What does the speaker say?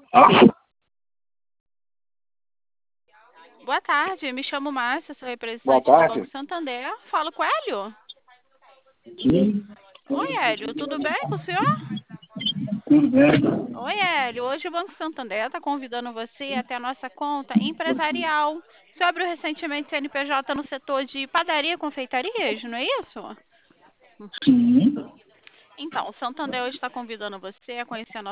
Boa tarde, me chamo Márcia, sou Boa representante do Banco tarde. Santander. Falo com o Hélio. Sim, Oi, Hélio, tudo bem com o senhor? tudo bem. Oi, Hélio, hoje o Banco Santander está convidando você até a nossa conta empresarial. Você abriu recentemente CNPJ no setor de padaria e confeitarias, não é isso? Sim. Então, o Santander hoje está convidando você a conhecer a nossa